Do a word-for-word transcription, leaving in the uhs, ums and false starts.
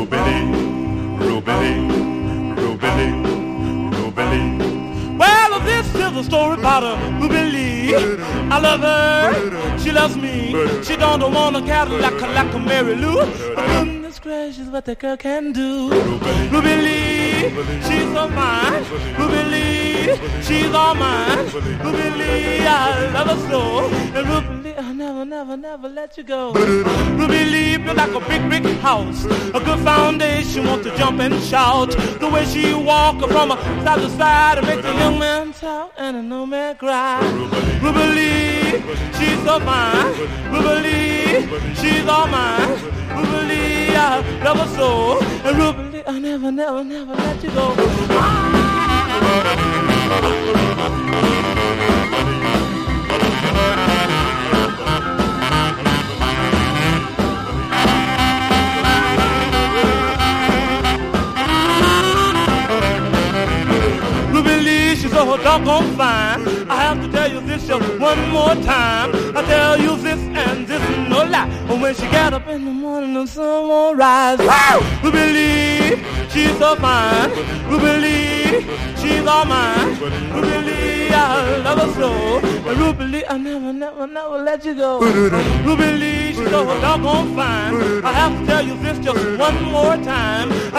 Ruby Lee, Ruby Lee, Ruby Lee, Ruby Lee. Well, this is a story about a Ruby Lee. I love her, she loves me. She don't want a Cadillac like a Mary Lou. But goodness gracious, what that girl can do. Ruby Lee, she's all mine. Ruby Lee, she's all mine. Ruby Lee, I love her so. And Ruby Lee, I'll never, never, never let you go. Ruby Lee built like a big, big house. A good foundation, want to jump and shout. The way she walk from side to side, and make the young man talk and a no man cry. Ruby Lee, she's so fine. Ruby Lee, she's all mine. Ruby Lee, I love her so. And Ruby Lee, I'll never, never, never let you go. She's so doggone fine. I have to tell you this just one more time. I tell you this and this is no lie. But when she get up in the morning, the sun won't rise. Ruby Lee, she's so fine. Ruby Lee, she's all mine. Ruby Lee, I love her so. And Ruby Lee, I never, never, never let you go. Ruby Lee, she's so doggone fine. I have to tell you this just one more time.